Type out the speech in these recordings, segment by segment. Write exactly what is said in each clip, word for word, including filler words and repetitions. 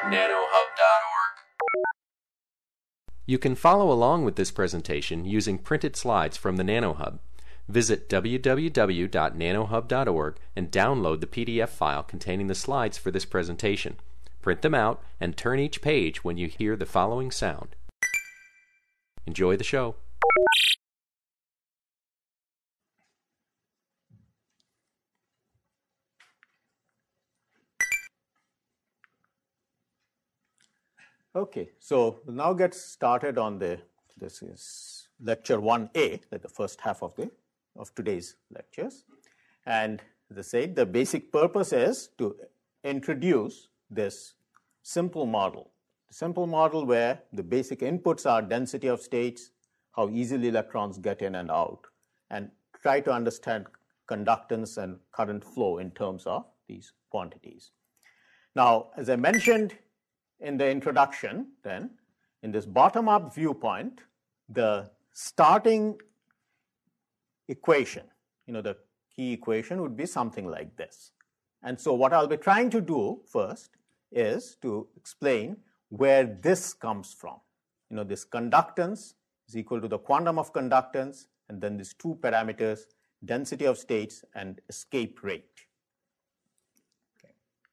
nanohub dot org. You can follow along with this presentation using printed slides from the NanoHub. Visit w w w dot nanohub dot org and download the P D F file containing the slides for this presentation. Print them out and turn each page when you hear the following sound. Enjoy the show. Okay, so we'll now get started on the, this is lecture one A, like the first half of the of today's lectures. And as I said, the basic purpose is to introduce this simple model. The simple model where the basic inputs are density of states, how easily electrons get in and out, and try to understand conductance and current flow in terms of these quantities. Now, as I mentioned in the introduction, then, in this bottom-up viewpoint, the starting equation, you know, the key equation would be something like this. And so what I'll be trying to do first is to explain where this comes from. You know, this conductance is equal to the quantum of conductance, and then these two parameters, density of states and escape rate. Okay.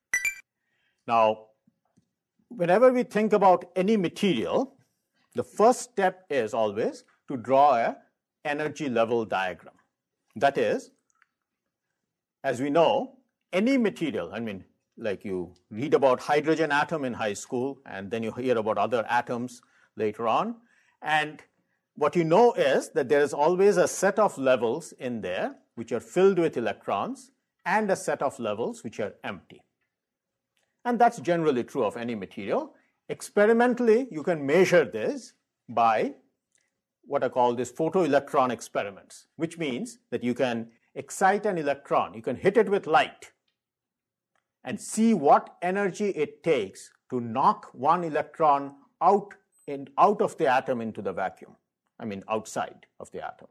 Now, whenever we think about any material, the first step is always to draw an energy level diagram. That is, as we know, any material, I mean, like you read about hydrogen atom in high school, and then you hear about other atoms later on. And what you know is that there is always a set of levels in there which are filled with electrons and a set of levels which are empty. And that's generally true of any material. Experimentally, you can measure this by what I call these photoelectron experiments, which means that you can excite an electron, you can hit it with light, and see what energy it takes to knock one electron out, in, out of the atom into the vacuum, I mean outside of the atom.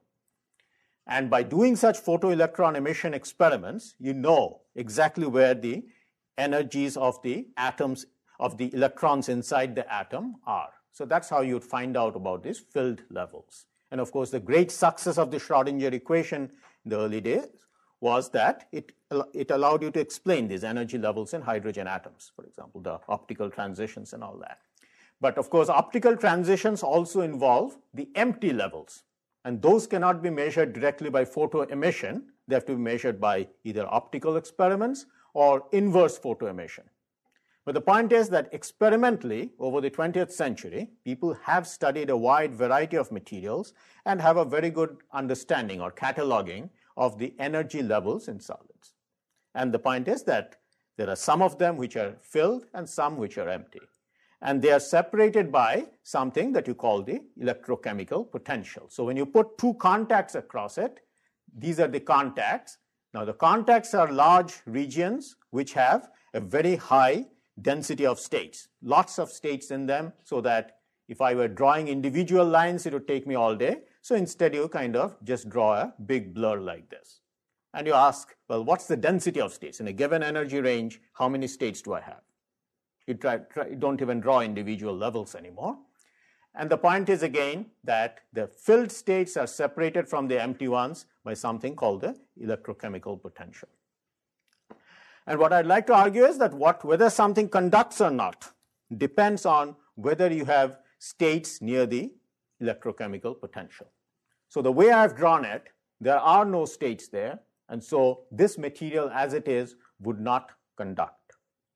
And by doing such photoelectron emission experiments, you know exactly where the energies of the atoms, of the electrons inside the atom are. So that's how you'd find out about these filled levels. And of course, the great success of the Schrodinger equation in the early days was that it, it allowed you to explain these energy levels in hydrogen atoms, for example, the optical transitions and all that. But of course, optical transitions also involve the empty levels. And those cannot be measured directly by photo emission. They have to be measured by either optical experiments or inverse photo emission. But the point is that experimentally, over the twentieth century, people have studied a wide variety of materials and have a very good understanding or cataloging of the energy levels in solids. And the point is that there are some of them which are filled and some which are empty. And they are separated by something that you call the electrochemical potential. So when you put two contacts across it, these are the contacts. Now the contacts are large regions which have a very high density of states, lots of states in them, so that if I were drawing individual lines, it would take me all day. So instead you kind of just draw a big blur like this. And you ask, well, what's the density of states? In a given energy range, how many states do I have? You, try, try, you don't even draw individual levels anymore. And the point is again that the filled states are separated from the empty ones by something called the electrochemical potential. And what I'd like to argue is that what, whether something conducts or not depends on whether you have states near the electrochemical potential. So the way I've drawn it, there are no states there, and so this material as it is would not conduct.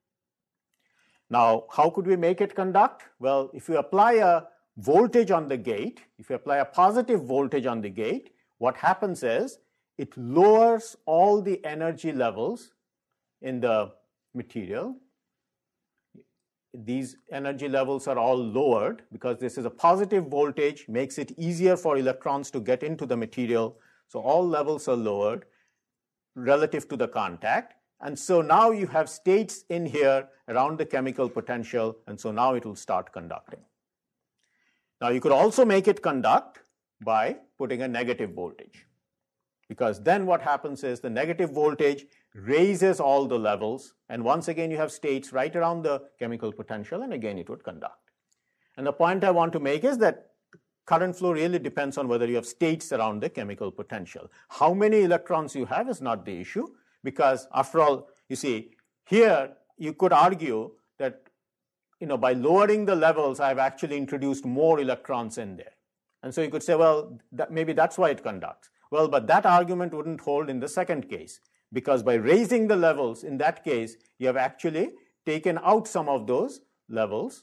Now, how could we make it conduct? Well, if you apply a voltage on the gate, if you apply a positive voltage on the gate, what happens is it lowers all the energy levels in the material. These energy levels are all lowered because this is a positive voltage, makes it easier for electrons to get into the material. So all levels are lowered relative to the contact. And so now you have states in here around the chemical potential, and so now it will start conducting. Now you could also make it conduct by putting a negative voltage, because then what happens is the negative voltage raises all the levels, and once again you have states right around the chemical potential, and again it would conduct. And the point I want to make is that current flow really depends on whether you have states around the chemical potential. How many electrons you have is not the issue, because after all, you see, here you could argue that, you know, by lowering the levels, I've actually introduced more electrons in there. And so you could say, well, that maybe that's why it conducts. Well, but that argument wouldn't hold in the second case, because by raising the levels, in that case, you have actually taken out some of those levels.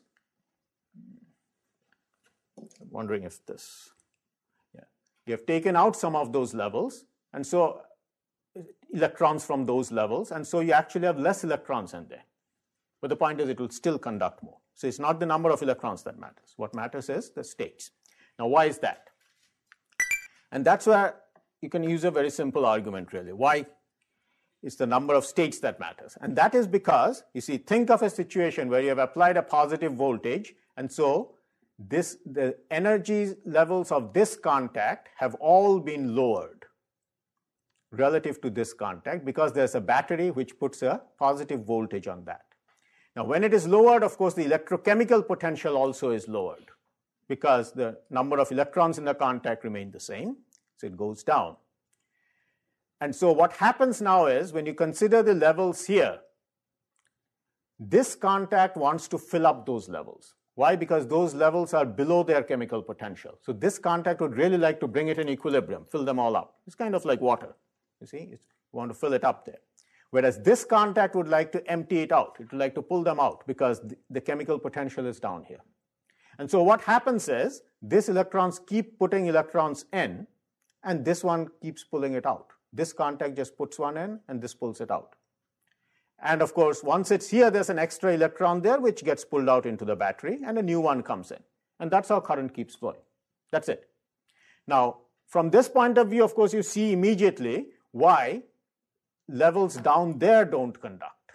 I'm wondering if this, yeah, you have taken out some of those levels, and so electrons from those levels, and so you actually have less electrons in there. But the point is it will still conduct more. So it's not the number of electrons that matters. What matters is the states. Now, why is that? And that's where you can use a very simple argument, really. Why is the number of states that matters? And that is because, you see, think of a situation where you have applied a positive voltage, and so this, the energy levels of this contact have all been lowered relative to this contact, because there's a battery which puts a positive voltage on that. Now, when it is lowered, of course, the electrochemical potential also is lowered, because the number of electrons in the contact remain the same, so it goes down. And so what happens now is, when you consider the levels here, this contact wants to fill up those levels. Why? Because those levels are below their chemical potential. So this contact would really like to bring it in equilibrium, fill them all up. It's kind of like water. You see, you want to fill it up there. Whereas this contact would like to empty it out. It would like to pull them out, because the, the chemical potential is down here. And so what happens is, these electrons keep putting electrons in, and this one keeps pulling it out. This contact just puts one in, and this pulls it out. And of course, once it's here, there's an extra electron there which gets pulled out into the battery, and a new one comes in. And that's how current keeps flowing. That's it. Now, from this point of view, of course, you see immediately why levels down there don't conduct.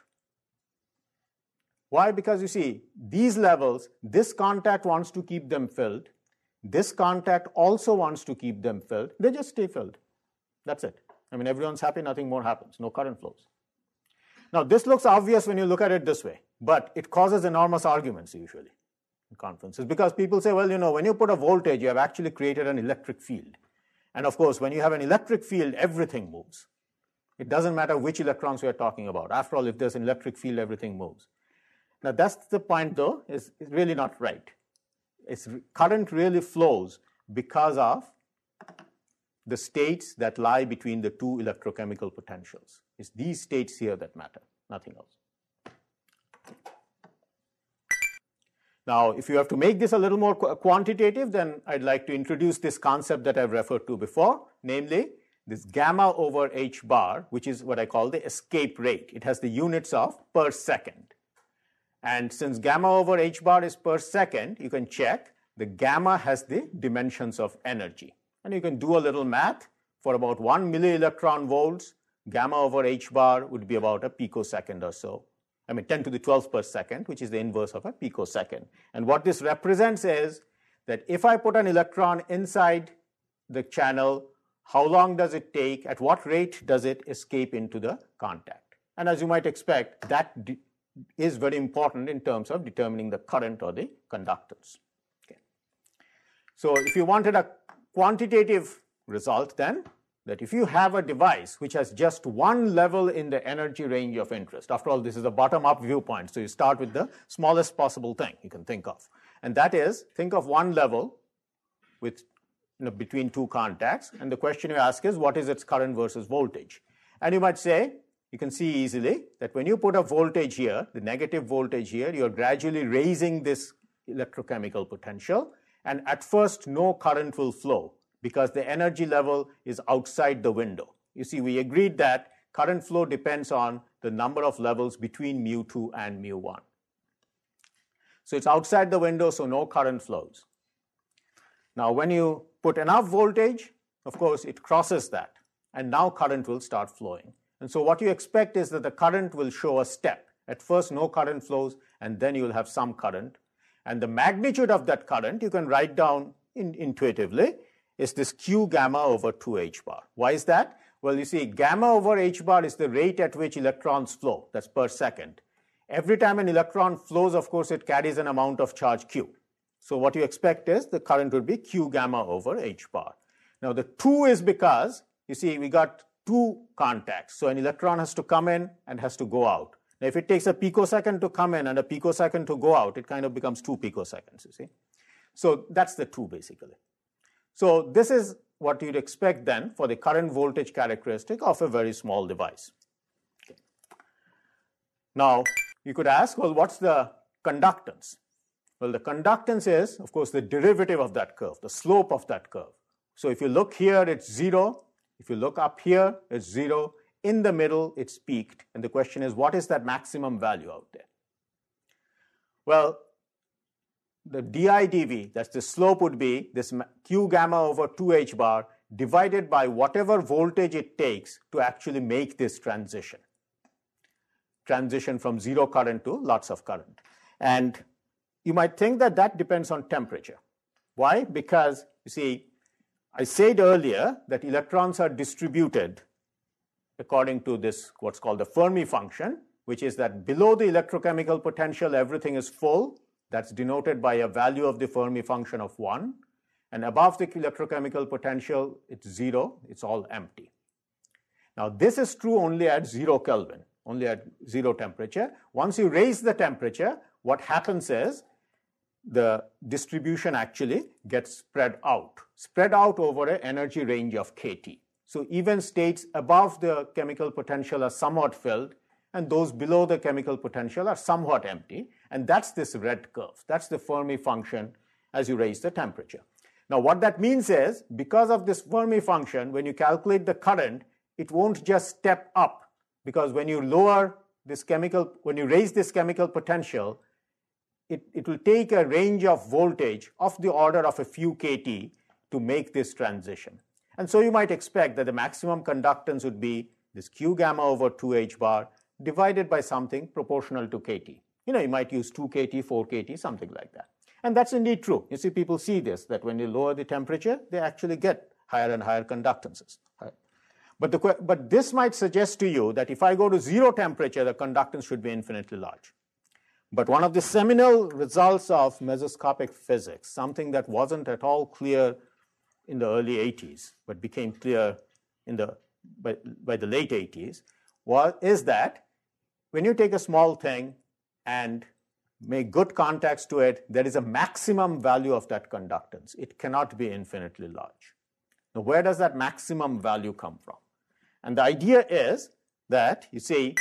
Why? Because you see, these levels, this contact wants to keep them filled. This contact also wants to keep them filled. They just stay filled. That's it. I mean, everyone's happy, nothing more happens. No current flows. Now, this looks obvious when you look at it this way, but it causes enormous arguments usually in conferences, because people say, well, you know, when you put a voltage, you have actually created an electric field. And of course, when you have an electric field, everything moves. It doesn't matter which electrons we are talking about. After all, if there's an electric field, everything moves. Now, that's the point, though, is really not right. It's, current really flows because of the states that lie between the two electrochemical potentials. It's these states here that matter, nothing else. Now, if you have to make this a little more qu- quantitative, then I'd like to introduce this concept that I've referred to before, namely this gamma over h bar, which is what I call the escape rate. It has the units of per second. And since gamma over h bar is per second, you can check the gamma has the dimensions of energy. And you can do a little math. For about one millielectron volts, gamma over h bar would be about a picosecond or so. I mean, ten to the twelfth per second, which is the inverse of a picosecond. And what this represents is that if I put an electron inside the channel, how long does it take, at what rate does it escape into the contact? And as you might expect, that is very important in terms of determining the current or the conductance. Okay. So if you wanted a quantitative result, then, that if you have a device which has just one level in the energy range of interest, after all, this is a bottom-up viewpoint, so you start with the smallest possible thing you can think of. And that is, think of one level with, you know, between two contacts, and the question you ask is, what is its current versus voltage? And you might say, you can see easily that when you put a voltage here, the negative voltage here, you're gradually raising this electrochemical potential, and at first no current will flow because the energy level is outside the window. You see, we agreed that current flow depends on the number of levels between mu two and mu one. So it's outside the window, so no current flows. Now, when you put enough voltage, of course, it crosses that, and now current will start flowing. And so what you expect is that the current will show a step. At first, no current flows, and then you will have some current. And the magnitude of that current, you can write down in, intuitively, is this Q gamma over two h bar. Why is that? Well, you see, gamma over h bar is the rate at which electrons flow. That's per second. Every time an electron flows, of course, it carries an amount of charge q. So what you expect is the current would be q gamma over h bar. Now, the two is because, you see, we got two contacts. So an electron has to come in and has to go out. Now, if it takes a picosecond to come in and a picosecond to go out, it kind of becomes two picoseconds, you see. So that's the two, basically. So this is what you'd expect then for the current voltage characteristic of a very small device. Okay. Now, you could ask, well, what's the conductance? Well, the conductance is, of course, the derivative of that curve, the slope of that curve. So if you look here, it's zero. If you look up here, it's zero. In the middle, it's peaked. And the question is, what is that maximum value out there? Well, the di dv, that's the slope, would be this q gamma over two h bar divided by whatever voltage it takes to actually make this transition. Transition from zero current to lots of current. And you might think that that depends on temperature. Why? Because, you see, I said earlier that electrons are distributed according to this, what's called the Fermi function, which is that below the electrochemical potential, everything is full. That's denoted by a value of the Fermi function of one. And above the electrochemical potential, it's zero. It's all empty. Now, this is true only at zero Kelvin, only at zero temperature. Once you raise the temperature, what happens is the distribution actually gets spread out, spread out over an energy range of kT. So even states above the chemical potential are somewhat filled, and those below the chemical potential are somewhat empty. And that's this red curve. That's the Fermi function as you raise the temperature. Now, what that means is, because of this Fermi function, when you calculate the current, it won't just step up, because when you lower this chemical, when you raise this chemical potential, it, it will take a range of voltage of the order of a few kT to make this transition. And so you might expect that the maximum conductance would be this q gamma over two h bar divided by something proportional to kT. You know, you might use two kT, four kT, something like that. And that's indeed true. You see, people see this, that when you lower the temperature, they actually get higher and higher conductances. Right? But, the, but this might suggest to you that if I go to zero temperature, the conductance should be infinitely large. But one of the seminal results of mesoscopic physics, something that wasn't at all clear in the early eighties, but became clear in the, by, by the late eighties, was, is that when you take a small thing and make good contacts to it, there is a maximum value of that conductance. It cannot be infinitely large. Now, where does that maximum value come from? And the idea is that, you see,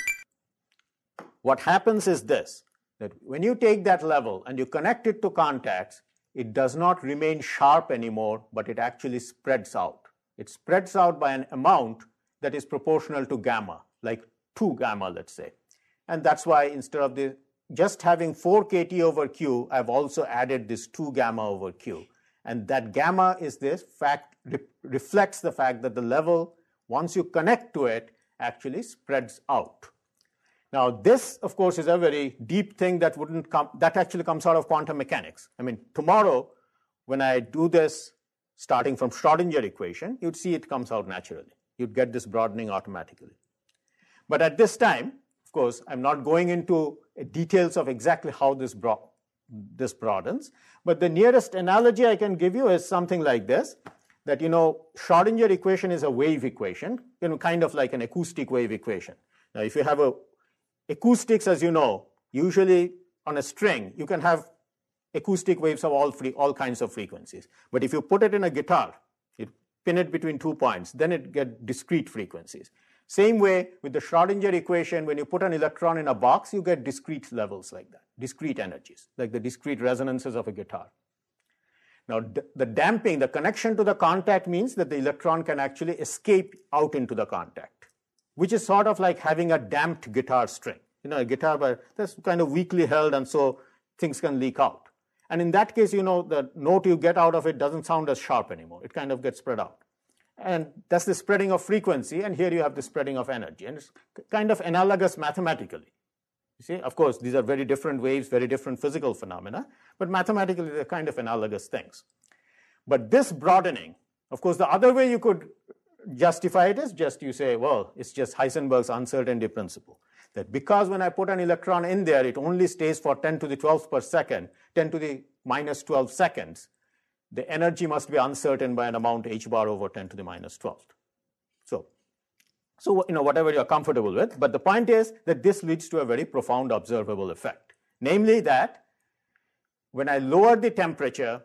what happens is this, that when you take that level and you connect it to contacts, it does not remain sharp anymore, but it actually spreads out. It spreads out by an amount that is proportional to gamma, like two gamma, let's say. And that's why instead of the just having four kT over Q, I've also added this two gamma over Q. And that gamma is this fact, re reflects the fact that the level, once you connect to it, actually spreads out. Now, this, of course, is a very deep thing that wouldn't come, that actually comes out of quantum mechanics. I mean, tomorrow, when I do this, starting from Schrodinger equation, you'd see it comes out naturally. You'd get this broadening automatically. But at this time, of course, I'm not going into details of exactly how this, bro this broadens. But the nearest analogy I can give you is something like this, that, you know, Schrodinger equation is a wave equation, you know, kind of like an acoustic wave equation. Now, if you have a acoustics, as you know, usually on a string, you can have acoustic waves of all, free, all kinds of frequencies. But if you put it in a guitar, you pin it between two points, then it gets discrete frequencies. Same way with the Schrodinger equation, when you put an electron in a box, you get discrete levels like that, discrete energies, like the discrete resonances of a guitar. Now, the damping, the connection to the contact means that the electron can actually escape out into the contact, which is sort of like having a damped guitar string. You know, a guitar that's kind of weakly held, and so things can leak out. And in that case, you know, the note you get out of it doesn't sound as sharp anymore. It kind of gets spread out. And that's the spreading of frequency, and here you have the spreading of energy. And it's kind of analogous mathematically. You see, of course, these are very different waves, very different physical phenomena, but mathematically they're kind of analogous things. But this broadening, of course, the other way you could justify it is just you say, well, it's just Heisenberg's uncertainty principle. That because when I put an electron in there, it only stays for ten to the twelfth per second, ten to the minus twelve seconds, the energy must be uncertain by an amount h bar over ten to the minus twelfth. So, so you know, whatever you're comfortable with. But the point is that this leads to a very profound observable effect. Namely that when I lower the temperature,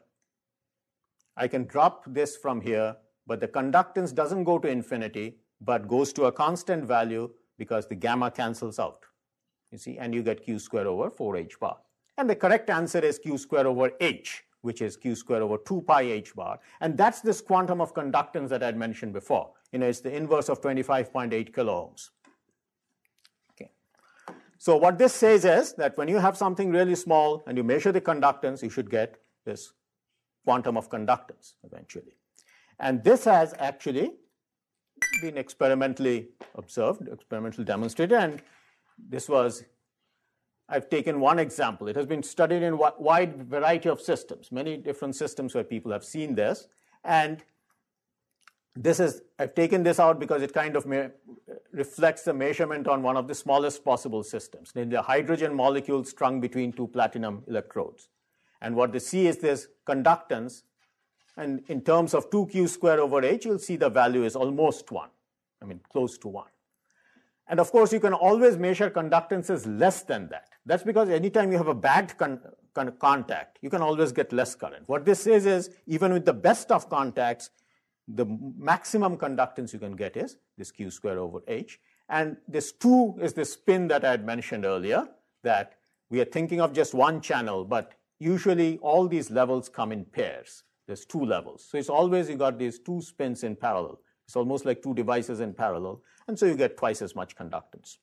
I can drop this from here, but the conductance doesn't go to infinity, but goes to a constant value because the gamma cancels out. You see, and you get q square over four h bar. And the correct answer is q square over h, which is q square over two pi h bar. And that's this quantum of conductance that I had mentioned before. You know, it's the inverse of twenty-five point eight kilo ohms. Okay. So what this says is that when you have something really small and you measure the conductance, you should get this quantum of conductance eventually. And this has actually been experimentally observed, experimentally demonstrated, and this was, I've taken one example. It has been studied in a wide variety of systems, many different systems where people have seen this, and this is, I've taken this out because it kind of may, reflects the measurement on one of the smallest possible systems, namely a hydrogen molecule strung between two platinum electrodes. And what they see is this conductance, and in terms of two q square over h, you'll see the value is almost one, I mean close to one. And of course, you can always measure conductances less than that. That's because anytime you have a bad con con contact, you can always get less current. What this says is, even with the best of contacts, the maximum conductance you can get is this q square over h. And this two is the spin that I had mentioned earlier, that we are thinking of just one channel, but usually all these levels come in pairs. There's two levels. So it's always you got these two spins in parallel. It's almost like two devices in parallel. And so you get twice as much conductance.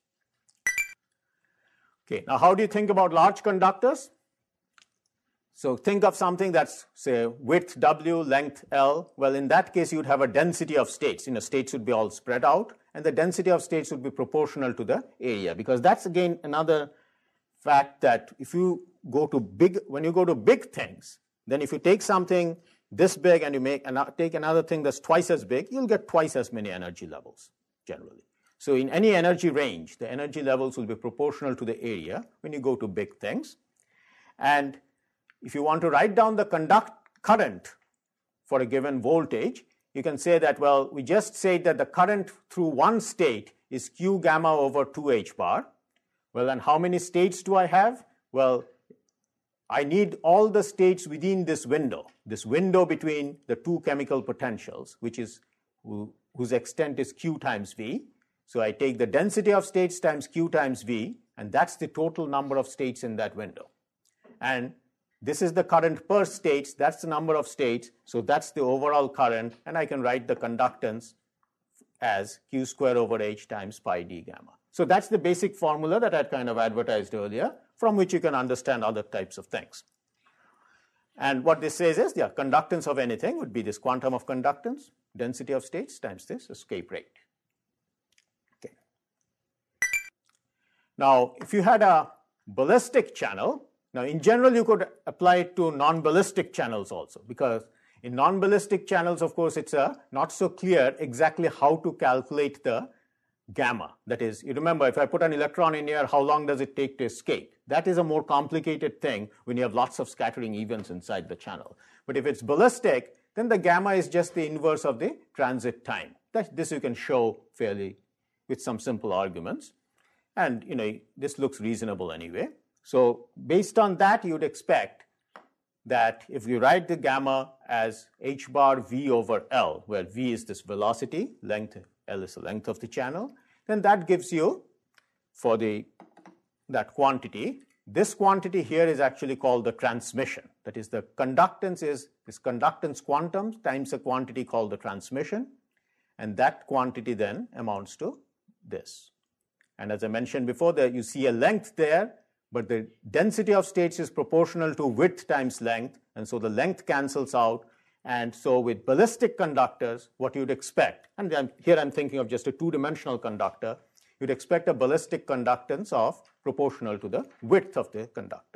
Okay, now how do you think about large conductors? So think of something that's, say, width W, length L. Well, in that case, you'd have a density of states. You know, states would be all spread out, and the density of states would be proportional to the area, because that's, again, another fact that if you go to big, when you go to big things, then if you take something this big and you make an, take another thing that's twice as big, you'll get twice as many energy levels, generally. So in any energy range, the energy levels will be proportional to the area when you go to big things. And if you want to write down the conduct current for a given voltage, you can say that, well, we just said that the current through one state is q gamma over two h bar. Well, and how many states do I have? Well, I need all the states within this window, this window between the two chemical potentials, which is whose extent is q times v. So I take the density of states times q times v, and that's the total number of states in that window. And this is the current per states, that's the number of states, so that's the overall current, and I can write the conductance as q square over h times pi d gamma. So that's the basic formula that I had kind of advertised earlier, from which you can understand other types of things. And what this says is, yeah, conductance of anything would be this quantum of conductance, density of states times this escape rate. Okay. Now, if you had a ballistic channel, now in general you could apply it to non-ballistic channels also, because in non-ballistic channels, of course, it's a not so clear exactly how to calculate the gamma. That is, you remember, if I put an electron in here, how long does it take to escape? That is a more complicated thing when you have lots of scattering events inside the channel. But if it's ballistic, then the gamma is just the inverse of the transit time. That, this you can show fairly with some simple arguments. And, you know, this looks reasonable anyway. So based on that, you'd expect that if you write the gamma as h bar v over L, where v is this velocity, length, L is the length of the channel, then that gives you, for the that quantity, this quantity here is actually called the transmission. That is, the conductance is this conductance quantum times a quantity called the transmission, and that quantity then amounts to this. And as I mentioned before, there you see a length there, but the density of states is proportional to width times length, and so the length cancels out. And so with ballistic conductors, what you'd expect, and I'm, here I'm thinking of just a two-dimensional conductor, you'd expect a ballistic conductance of proportional to the width of the conductor.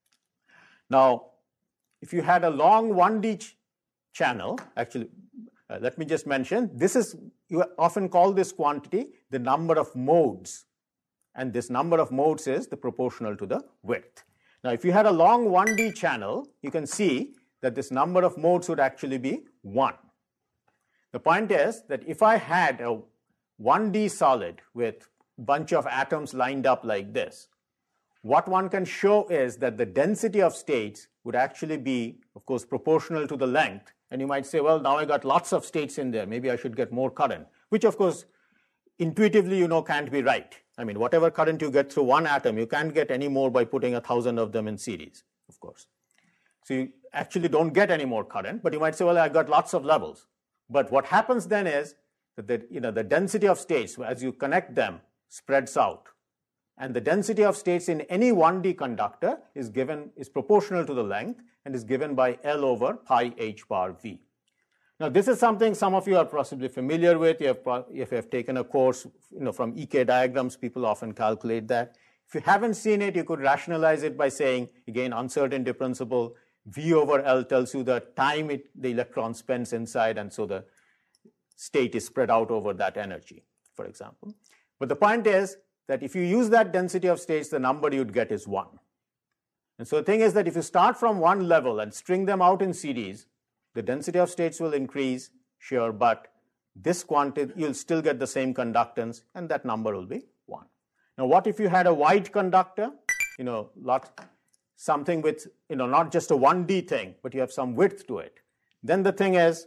Now, if you had a long one D ch channel, actually, Uh, let me just mention, this is, you often call this quantity the number of modes. And this number of modes is the proportional to the width. Now, if you had a long one D channel, you can see that this number of modes would actually be one. The point is that if I had a one D solid with a bunch of atoms lined up like this, what one can show is that the density of states would actually be, of course, proportional to the length. And you might say, well, now I got lots of states in there. Maybe I should get more current, which, of course, intuitively, you know, can't be right. I mean, whatever current you get through one atom, you can't get any more by putting a thousand of them in series, of course. So you actually don't get any more current, but you might say, well, I got lots of levels. But what happens then is that the, you know, the density of states, as you connect them, spreads out. And the density of states in any one D conductor is given, is proportional to the length and is given by L over pi h bar V. Now, this is something some of you are possibly familiar with. You have, if you have taken a course, you know, from E K diagrams, people often calculate that. If you haven't seen it, you could rationalize it by saying, again, uncertainty principle, V over L tells you the time it, the electron spends inside, and so the state is spread out over that energy, for example. But the point is that if you use that density of states, the number you'd get is one. And so the thing is that if you start from one level and string them out in series, the density of states will increase, sure, but this quantity, you'll still get the same conductance, and that number will be one. Now, what if you had a wide conductor, you know, lot, something with, you know, not just a one D thing, but you have some width to it? Then the thing is,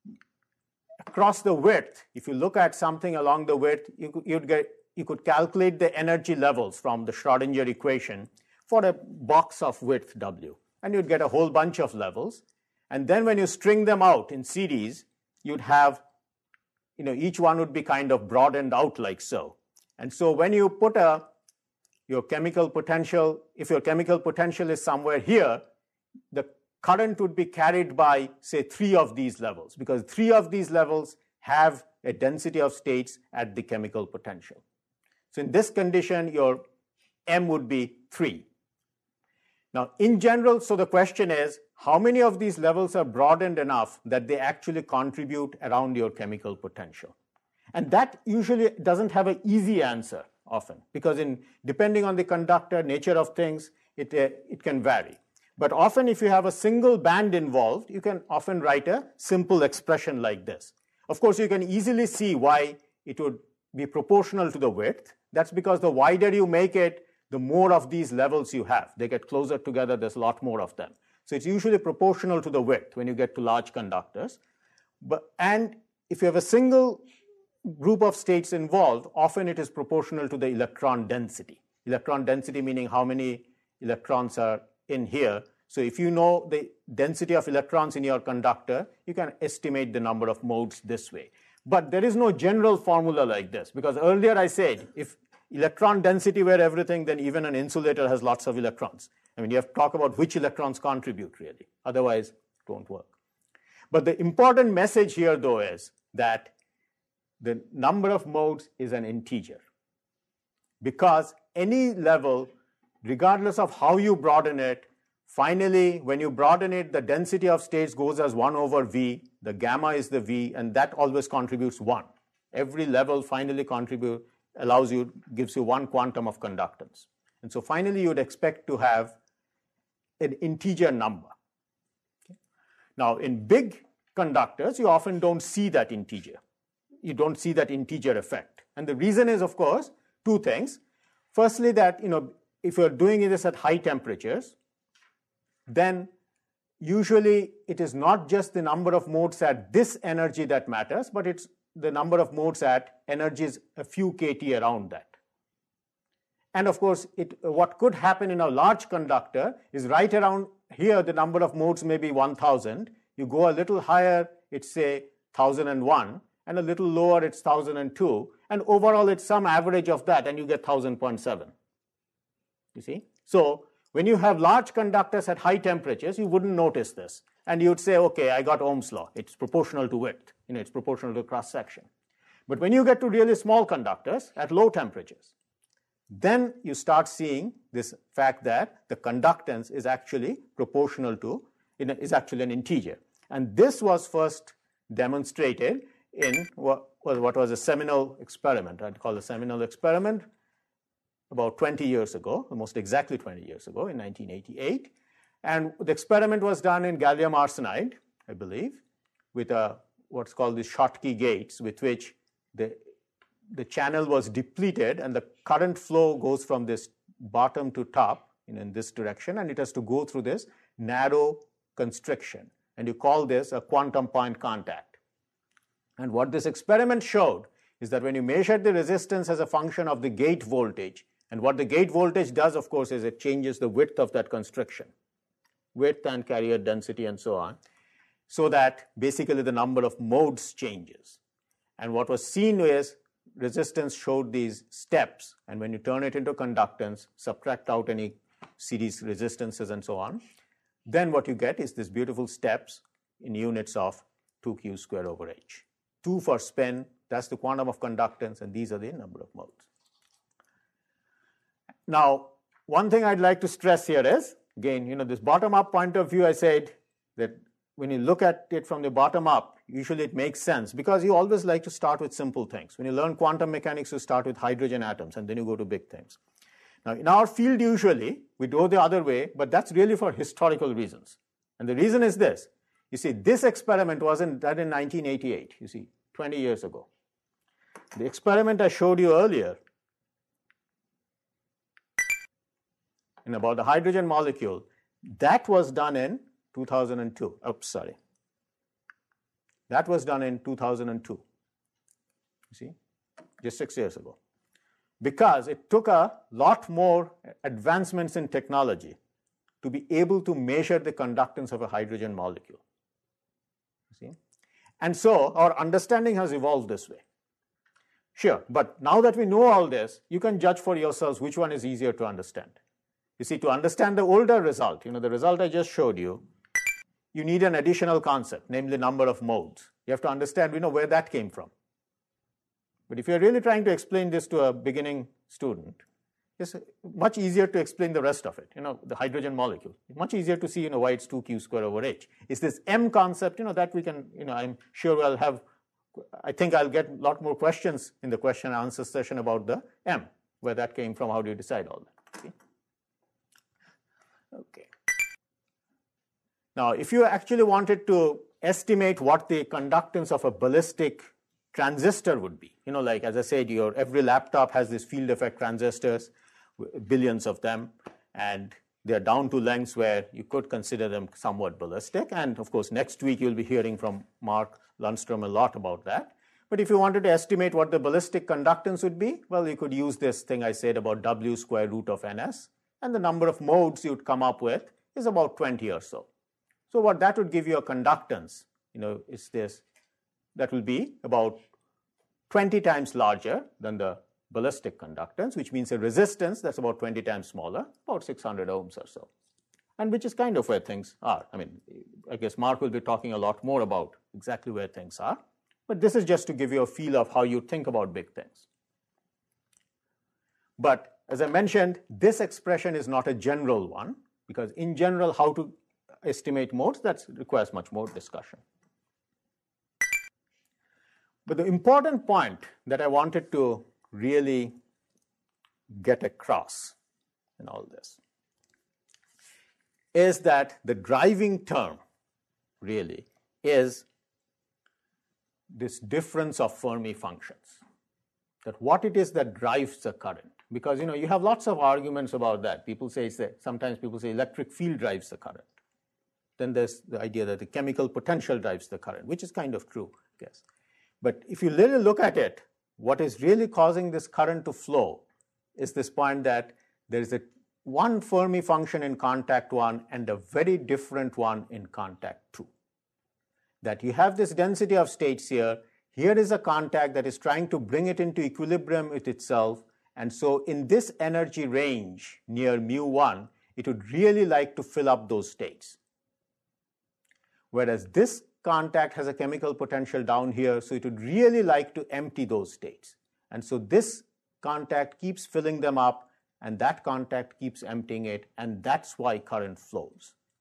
across the width, if you look at something along the width, you could, you'd get, you could calculate the energy levels from the Schrodinger equation for a box of width W, and you'd get a whole bunch of levels. And then when you string them out in series, you'd have, you know, each one would be kind of broadened out like so. And so when you put a, your chemical potential, if your chemical potential is somewhere here, the current would be carried by, say, three of these levels, because three of these levels have a density of states at the chemical potential. So in this condition, your M would be three. Now, in general, so the question is, how many of these levels are broadened enough that they actually contribute around your chemical potential? And that usually doesn't have an easy answer often, because in depending on the conductor, nature of things, it, uh, it can vary. But often if you have a single band involved, you can often write a simple expression like this. Of course, you can easily see why it would be proportional to the width. That's because the wider you make it, the more of these levels you have. They get closer together, there's a lot more of them. So it's usually proportional to the width when you get to large conductors. But, and if you have a single group of states involved, often it is proportional to the electron density. Electron density meaning how many electrons are in here. So if you know the density of electrons in your conductor, you can estimate the number of modes this way. But there is no general formula like this, because earlier I said, if electron density were everything, then even an insulator has lots of electrons. I mean, you have to talk about which electrons contribute, really. Otherwise, it won't work. But the important message here, though, is that the number of modes is an integer. Because any level, regardless of how you broaden it, finally, when you broaden it, the density of states goes as one over V. The gamma is the V, and that always contributes one. Every level finally contribute, allows you, gives you one quantum of conductance. And so finally, you would expect to have an integer number. Okay. Now, in big conductors, you often don't see that integer. You don't see that integer effect. And the reason is, of course, two things. Firstly, that, you know, if you're doing this at high temperatures, then usually it is not just the number of modes at this energy that matters, but it's the number of modes at energies a few kT around that. And of course, it, what could happen in a large conductor is right around here, the number of modes may be one thousand. You go a little higher, it's say one thousand one, and a little lower, it's one thousand two. And overall, it's some average of that, and you get one thousand point seven. You see? So when you have large conductors at high temperatures, you wouldn't notice this. And you'd say, okay, I got Ohm's law. It's proportional to width. You know, it's proportional to cross-section. But when you get to really small conductors at low temperatures, then you start seeing this fact that the conductance is actually proportional to, is actually an integer. And this was first demonstrated in what was, what was a seminal experiment. I'd call a seminal experiment about twenty years ago, almost exactly twenty years ago in nineteen eighty-eight. And the experiment was done in gallium arsenide, I believe, with a, what's called the Schottky gates, with which the, the channel was depleted and the current flow goes from this bottom to top in, in this direction, and it has to go through this narrow constriction. And you call this a quantum point contact. And what this experiment showed is that when you measured the resistance as a function of the gate voltage, and what the gate voltage does, of course, is it changes the width of that constriction, width and carrier density and so on, so that basically the number of modes changes. And what was seen is resistance showed these steps, and when you turn it into conductance, subtract out any series resistances and so on, then what you get is these beautiful steps in units of two q squared over h. two for spin, that's the quantum of conductance, and these are the number of modes. Now, one thing I'd like to stress here is, again, you know, this bottom-up point of view, I said that when you look at it from the bottom up, usually it makes sense because you always like to start with simple things. When you learn quantum mechanics, you start with hydrogen atoms and then you go to big things. Now, in our field, usually, we go the other way, but that's really for historical reasons. And the reason is this. You see, this experiment wasn't done in nineteen eighty-eight, you see, twenty years ago. The experiment I showed you earlier in about the hydrogen molecule, that was done in two thousand two. Oops, sorry. That was done in two thousand two. You see, just six years ago. Because it took a lot more advancements in technology to be able to measure the conductance of a hydrogen molecule. You see? And so our understanding has evolved this way. Sure, but now that we know all this, you can judge for yourselves which one is easier to understand. You see, to understand the older result, you know, the result I just showed you, you need an additional concept, namely number of modes. You have to understand, you know, where that came from. But if you're really trying to explain this to a beginning student, it's much easier to explain the rest of it, you know, the hydrogen molecule. It's much easier to see, you know, why it's two q squared over h. It's this M concept, you know, that we can, you know, I'm sure I'll have, I think I'll get a lot more questions in the question and answer session about the M, where that came from, how do you decide all that. Okay. Okay. Now, if you actually wanted to estimate what the conductance of a ballistic transistor would be, you know, like as I said, your every laptop has these field effect transistors, billions of them, and they're down to lengths where you could consider them somewhat ballistic. And of course, next week you'll be hearing from Mark Lundstrom a lot about that. But if you wanted to estimate what the ballistic conductance would be, well, you could use this thing I said about W square root of Ns, and the number of modes you'd come up with is about twenty or so. So what that would give you a conductance, you know, is this, that will be about twenty times larger than the ballistic conductance, which means a resistance that's about twenty times smaller, about six hundred ohms or so. And which is kind of where things are. I mean, I guess Mark will be talking a lot more about exactly where things are. But this is just to give you a feel of how you think about big things. But as I mentioned, this expression is not a general one, because in general, how to estimate modes, that requires much more discussion. But the important point that I wanted to really get across in all this is that the driving term really is this difference of Fermi functions, that what it is that drives the current. Because, you know, you have lots of arguments about that. People say, say, sometimes people say electric field drives the current. Then there's the idea that the chemical potential drives the current, which is kind of true, I guess. But if you really look at it, what is really causing this current to flow is this point that there is a one Fermi function in contact one and a very different one in contact two. That you have this density of states here. Here is a contact that is trying to bring it into equilibrium with itself. And so in this energy range near mu one, it would really like to fill up those states. Whereas this contact has a chemical potential down here, so it would really like to empty those states. And so this contact keeps filling them up, and that contact keeps emptying it, and that's why current flows.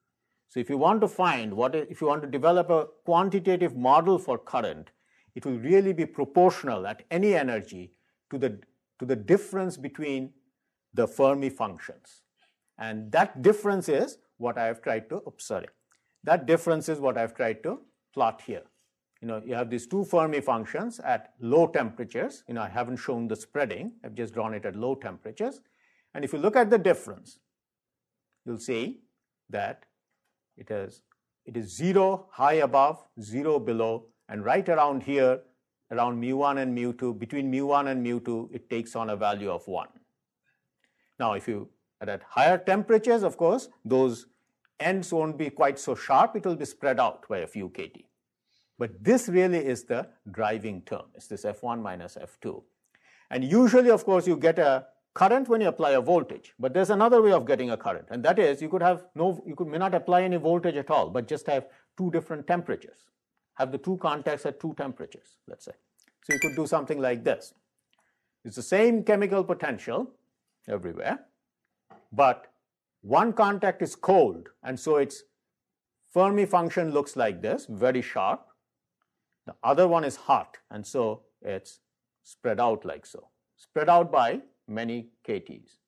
So if you want to find what, if you want to develop a quantitative model for current, it will really be proportional at any energy to the, to the difference between the Fermi functions. And that difference is what I have tried to observe. That difference is what I have tried to plot here. You know, you have these two Fermi functions at low temperatures. You know, I haven't shown the spreading. I've just drawn it at low temperatures. And if you look at the difference, you'll see that it is, it is zero high above, zero below, and right around here, around mu one and mu two, between mu one and mu two, it takes on a value of one. Now, if you are at higher temperatures, of course, those ends won't be quite so sharp. It will be spread out by a few K T. But this really is the driving term. It's this F one minus F two. And usually, of course, you get a current when you apply a voltage. But there's another way of getting a current, and that is you could have no, you could may not apply any voltage at all, but just have two different temperatures. Have the two contacts at two temperatures, let's say. So you could do something like this. It's the same chemical potential everywhere, but one contact is cold, and so its Fermi function looks like this, very sharp. The other one is hot, and so it's spread out like so, spread out by many K Ts.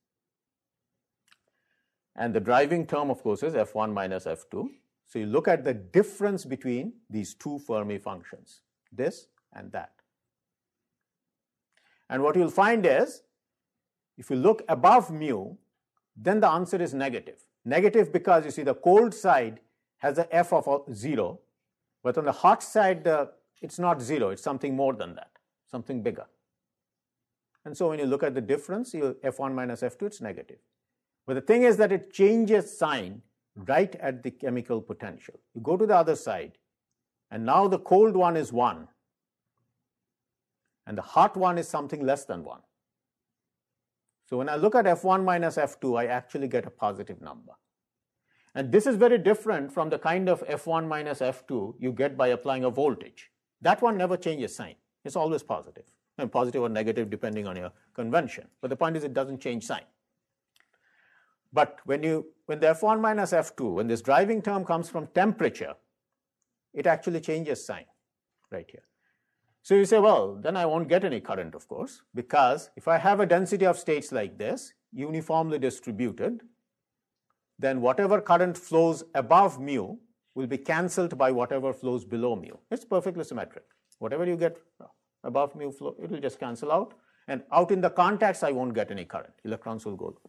And the driving term, of course, is F one minus F two. So you look at the difference between these two Fermi functions, this and that. And what you'll find is, if you look above mu, then the answer is negative. Negative because you see the cold side has a F of zero, but on the hot side, the, it's not zero, it's something more than that, something bigger. And so when you look at the difference, you F one minus F two, it's negative. But the thing is that it changes sign right at the chemical potential. You go to the other side, and now the cold one is one, and the hot one is something less than one. So when I look at F one minus F two, I actually get a positive number. And this is very different from the kind of F one minus F two you get by applying a voltage. That one never changes sign. It's always positive, and positive or negative depending on your convention. But the point is it doesn't change sign. But when, you, when the F one minus F two, when this driving term comes from temperature, it actually changes sign right here. So you say, well, then I won't get any current, of course, because if I have a density of states like this, uniformly distributed, then whatever current flows above mu will be cancelled by whatever flows below mu. It's perfectly symmetric. Whatever you get above mu flow, it will just cancel out. And out in the contacts, I won't get any current. Electrons will go.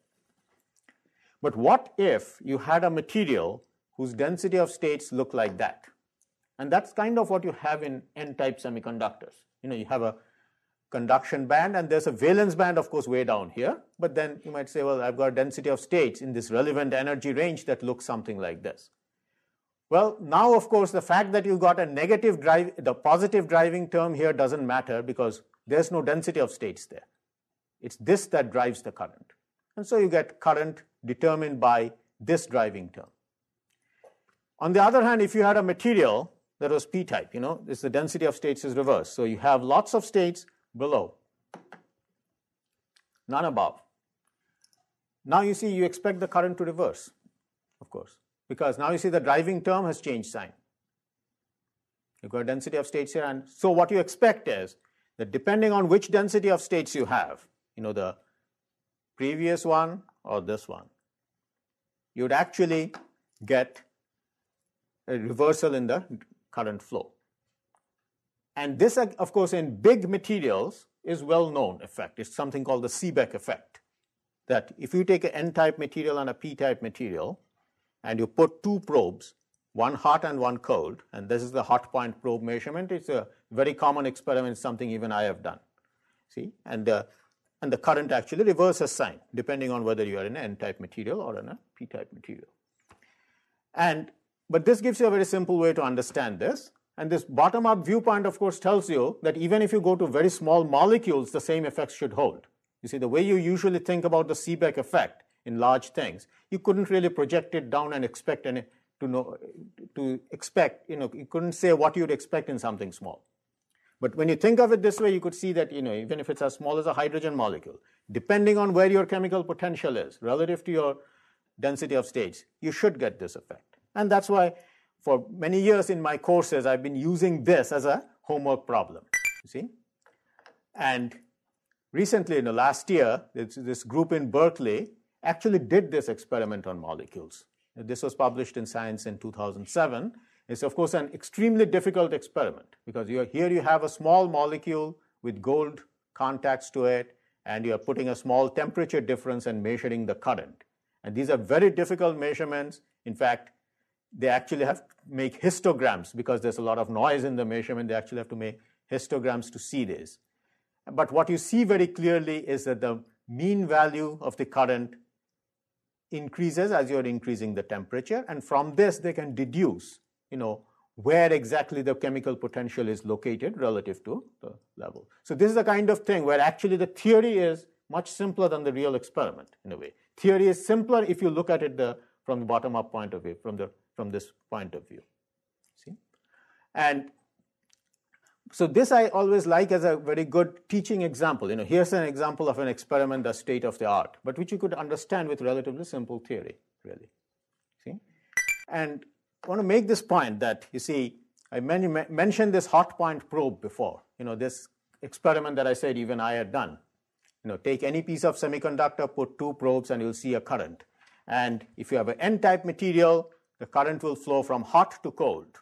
But what if you had a material whose density of states look like that? And that's kind of what you have in N-type semiconductors. You know, you have a conduction band, and there's a valence band, of course, way down here. But then you might say, well, I've got a density of states in this relevant energy range that looks something like this. Well, now, of course, the fact that you got a negative drive, the positive driving term here doesn't matter because there's no density of states there. It's this that drives the current. And so you get current determined by this driving term. On the other hand, if you had a material that was p-type, you know, this the density of states is reversed. So you have lots of states below, none above. Now you see, you expect the current to reverse, of course, because now you see the driving term has changed sign. You've got a density of states here, and so what you expect is that depending on which density of states you have, you know, the previous one or this one, you would actually get a reversal in the current flow. And this, of course, in big materials is well-known effect. It's something called the Seebeck effect, that if you take an N-type material and a P-type material, and you put two probes, one hot and one cold, and this is the hot point probe measurement. It's a very common experiment, something even I have done. See, and the, and the current actually reverses sign, depending on whether you are in an N-type material or in a P-type material. And But this gives you a very simple way to understand this. And this bottom-up viewpoint, of course, tells you that even if you go to very small molecules, the same effects should hold. You see, the way you usually think about the Seebeck effect in large things, you couldn't really project it down and expect any, to know, to expect, you know, you couldn't say what you'd expect in something small. But when you think of it this way, you could see that, you know, even if it's as small as a hydrogen molecule, depending on where your chemical potential is relative to your density of states, you should get this effect. And that's why for many years in my courses, I've been using this as a homework problem, you see. And recently, in the last year, this group in Berkeley actually did this experiment on molecules. This was published in Science in two thousand seven. It's, of course, an extremely difficult experiment because you're, here you have a small molecule with gold contacts to it, and you're putting a small temperature difference and measuring the current. And these are very difficult measurements. In fact, they actually have to make histograms because there's a lot of noise in the measurement. They actually have to make histograms to see this. But what you see very clearly is that the mean value of the current increases as you're increasing the temperature. And from this, they can deduce, you know, where exactly the chemical potential is located relative to the level. So this is the kind of thing where actually the theory is much simpler than the real experiment in a way. Theory is simpler if you look at it the, from the bottom-up point of view, from, the, from this point of view. See? And so this I always like as a very good teaching example. You know, here's an example of an experiment that's state of the art, but which you could understand with relatively simple theory, really. See? And I want to make this point that, you see, I men- mentioned this hot point probe before. You know, this experiment that I said even I had done. You know, take any piece of semiconductor, put two probes, and you'll see a current. And if you have an N-type material, the current will flow from hot to cold.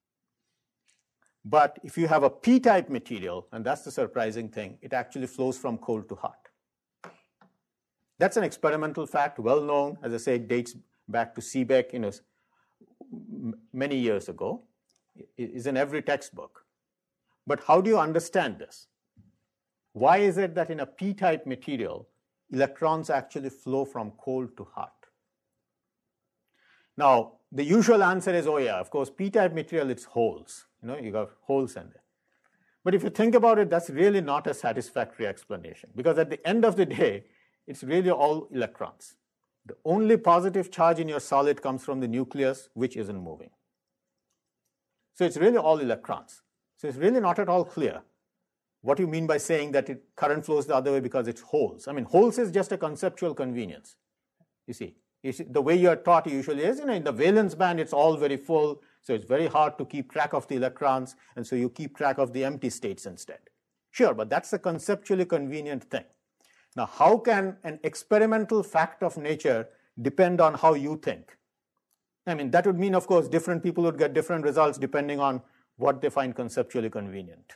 But if you have a P-type material, and that's the surprising thing, it actually flows from cold to hot. That's an experimental fact, well known. As I say, it dates back to Seebeck, you know, many years ago. It is in every textbook. But how do you understand this? Why is it that in a P-type material, electrons actually flow from cold to hot? Now, the usual answer is, oh yeah, of course, P-type material, it's holes. You know, you got holes in there. But if you think about it, that's really not a satisfactory explanation, because at the end of the day, it's really all electrons. The only positive charge in your solid comes from the nucleus, which isn't moving. So it's really all electrons. So it's really not at all clear what you mean by saying that it current flows the other way because it's holes. I mean, holes is just a conceptual convenience. You see, you see the way you're taught usually is, you know, in the valence band, it's all very full, so it's very hard to keep track of the electrons, and so you keep track of the empty states instead. Sure, but that's a conceptually convenient thing. Now, how can an experimental fact of nature depend on how you think? I mean, that would mean, of course, different people would get different results depending on what they find conceptually convenient.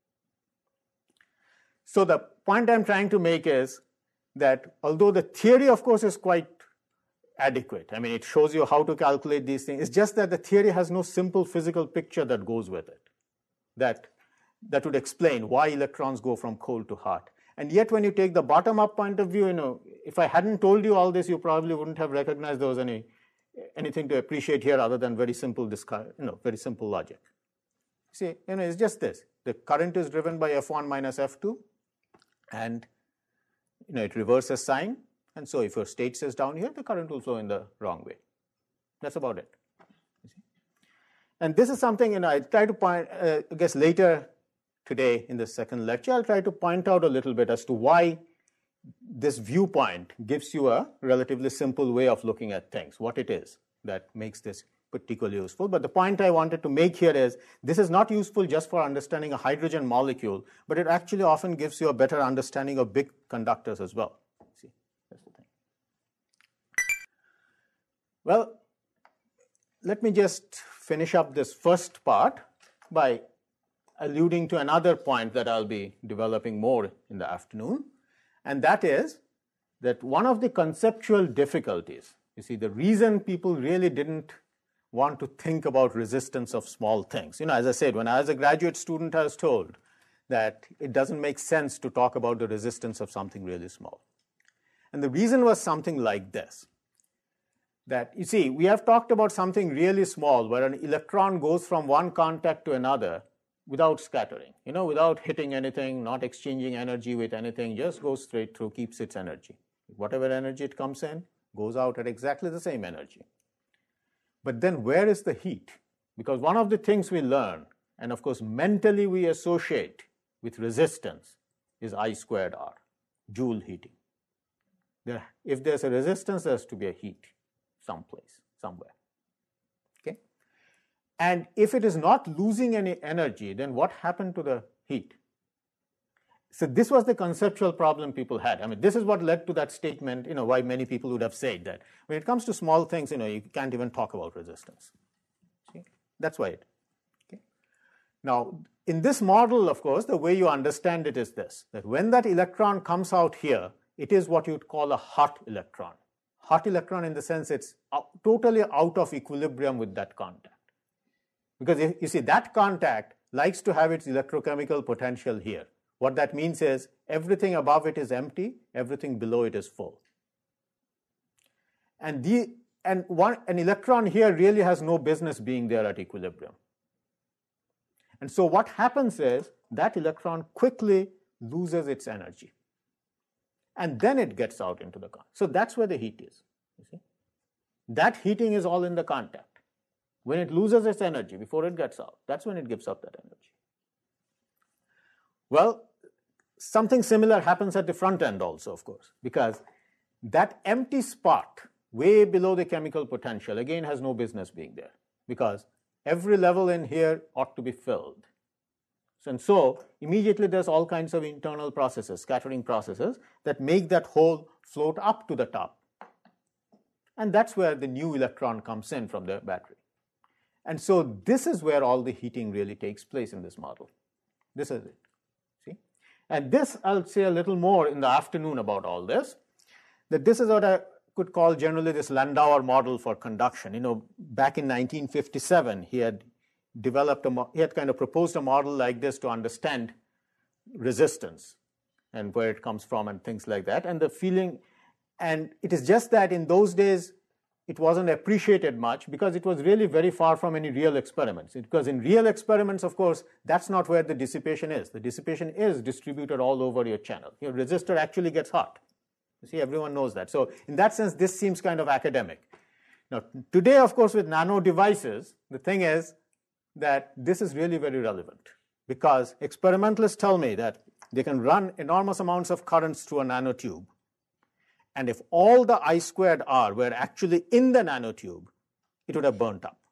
So the point I'm trying to make is that although the theory, of course, is quite adequate, I mean, it shows you how to calculate these things, it's just that the theory has no simple physical picture that goes with it, that, that would explain why electrons go from cold to hot. And yet, when you take the bottom-up point of view, you know, if I hadn't told you all this, you probably wouldn't have recognized there was any anything to appreciate here other than very simple, you know, very simple logic. See, you know, it's just this: the current is driven by F one minus F two, and you know, it reverses sign. And so, if your state says down here, the current will flow in the wrong way. That's about it. You see? And this is something, you know, I try to point. Uh, I guess later today in the second lecture, I'll try to point out a little bit as to why this viewpoint gives you a relatively simple way of looking at things, what it is that makes this particularly useful. But the point I wanted to make here is this is not useful just for understanding a hydrogen molecule, but it actually often gives you a better understanding of big conductors as well. See, that's the thing. Well, let me just finish up this first part by alluding to another point that I'll be developing more in the afternoon, and that is that one of the conceptual difficulties, you see, the reason people really didn't want to think about resistance of small things. You know, as I said, when I was a graduate student, I was told that it doesn't make sense to talk about the resistance of something really small. And the reason was something like this, that, you see, we have talked about something really small where an electron goes from one contact to another without scattering, you know, without hitting anything, not exchanging energy with anything, just goes straight through, keeps its energy. Whatever energy it comes in, goes out at exactly the same energy. But then where is the heat? Because one of the things we learn, and of course mentally we associate with resistance, is I squared R, Joule heating. There, if there's a resistance, there has to be a heat someplace, somewhere. And if it is not losing any energy, then what happened to the heat? So this was the conceptual problem people had. I mean, this is what led to that statement, you know, why many people would have said that when it comes to small things, you know, you can't even talk about resistance. See? That's why it. Okay? Now, in this model, of course, the way you understand it is this, that when that electron comes out here, it is what you'd call a hot electron. Hot electron in the sense it's out, totally out of equilibrium with that contact. Because if, you see, that contact likes to have its electrochemical potential here. What that means is everything above it is empty, everything below it is full. And, the, and one, an electron here really has no business being there at equilibrium. And so what happens is that electron quickly loses its energy. And then it gets out into the contact. So that's where the heat is. You see? That heating is all in the contact. When it loses its energy before it gets out, that's when it gives up that energy. Well, something similar happens at the front end also, of course, because that empty spot way below the chemical potential, again, has no business being there, because every level in here ought to be filled. So, and so, immediately there's all kinds of internal processes, scattering processes, that make that hole float up to the top. And that's where the new electron comes in from the battery. And so this is where all the heating really takes place in this model. This is it. See? And this, I'll say a little more in the afternoon about all this, that this is what I could call generally this Landauer model for conduction. You know, back in nineteen fifty-seven, he had developed a, he had kind of proposed a model like this to understand resistance and where it comes from and things like that. And the feeling, and it is just that in those days, it wasn't appreciated much because it was really very far from any real experiments. Because in real experiments, of course, that's not where the dissipation is. The dissipation is distributed all over your channel. Your resistor actually gets hot. You see, everyone knows that. So in that sense, this seems kind of academic. Now, today, of course, with nano devices, the thing is that this is really very relevant because experimentalists tell me that they can run enormous amounts of currents through a nanotube. And if all the I squared R were actually in the nanotube, it would have burnt up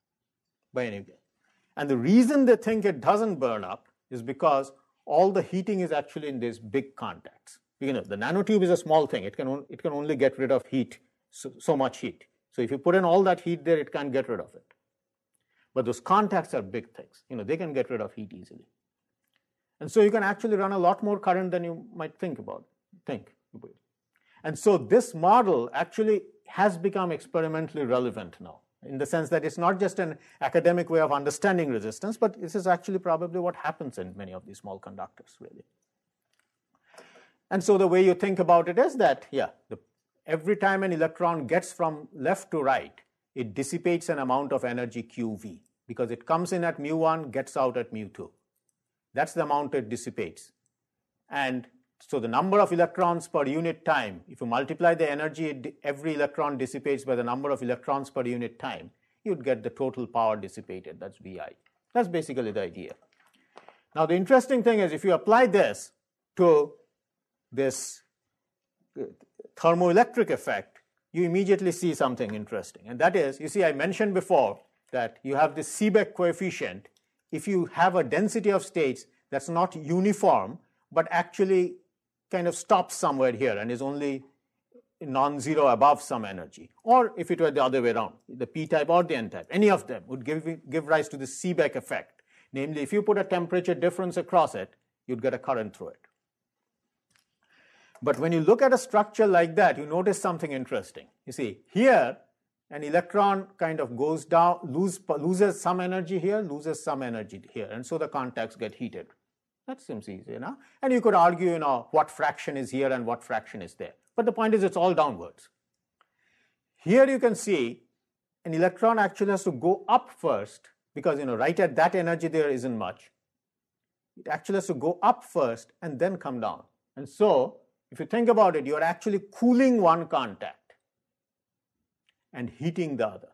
by any way. And the reason they think it doesn't burn up is because all the heating is actually in these big contacts. You know, the nanotube is a small thing. It can, it can only get rid of heat, so, so much heat. So if you put in all that heat there, it can't get rid of it. But those contacts are big things. You know, they can get rid of heat easily. And so you can actually run a lot more current than you might think about, think. And so this model actually has become experimentally relevant now, in the sense that it's not just an academic way of understanding resistance, but this is actually probably what happens in many of these small conductors, really. And so the way you think about it is that, yeah, the, every time an electron gets from left to right, it dissipates an amount of energy Q V, because it comes in at mu one, gets out at mu two. That's the amount it dissipates. And so the number of electrons per unit time, if you multiply the energy every electron dissipates by the number of electrons per unit time, you'd get the total power dissipated. That's V I. That's basically the idea. Now the interesting thing is if you apply this to this thermoelectric effect, you immediately see something interesting. And that is, you see, I mentioned before that you have this Seebeck coefficient. If you have a density of states that's not uniform, but actually kind of stops somewhere here and is only non-zero above some energy. Or if it were the other way around, the p-type or the n-type, any of them would give, give rise to the Seebeck effect. Namely, if you put a temperature difference across it, you'd get a current through it. But when you look at a structure like that, you notice something interesting. You see, here, an electron kind of goes down, lose, loses some energy here, loses some energy here, and so the contacts get heated. That seems easy, you know? And you could argue, you know, what fraction is here and what fraction is there. But the point is it's all downwards. Here you can see an electron actually has to go up first because, you know, right at that energy there isn't much. It actually has to go up first and then come down. And so, if you think about it, you're actually cooling one contact and heating the other.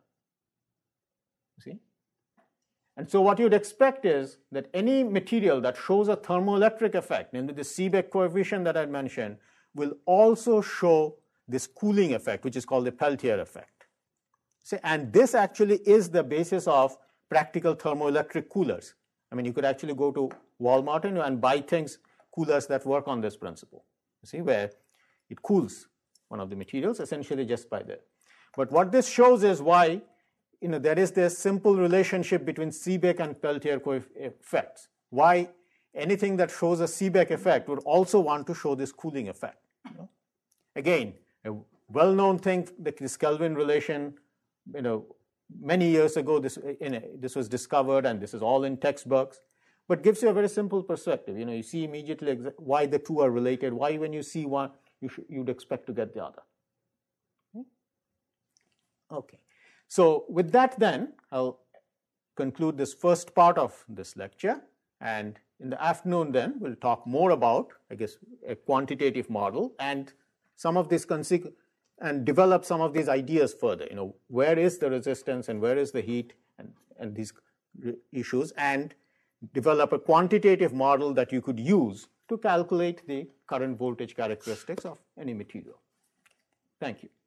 See? And so what you'd expect is that any material that shows a thermoelectric effect, namely the Seebeck coefficient that I mentioned, will also show this cooling effect, which is called the Peltier effect. See, and this actually is the basis of practical thermoelectric coolers. I mean, you could actually go to Walmart and, and buy things, coolers that work on this principle, you see, where it cools one of the materials essentially just by that. But what this shows is why, you know, there is this simple relationship between Seebeck and Peltier effects. Why anything that shows a Seebeck effect would also want to show this cooling effect. You know? Again, a well-known thing, this Kelvin relation, you know, many years ago this, in a, this was discovered, and this is all in textbooks, but gives you a very simple perspective. You know, you see immediately why the two are related, why when you see one, you should, you'd expect to get the other. Okay. So with that then, I'll conclude this first part of this lecture, and in the afternoon then, we'll talk more about, I guess, a quantitative model and some of these consequences, and develop some of these ideas further. You know, where is the resistance and where is the heat, and, and these issues, and develop a quantitative model that you could use to calculate the current voltage characteristics of any material. Thank you.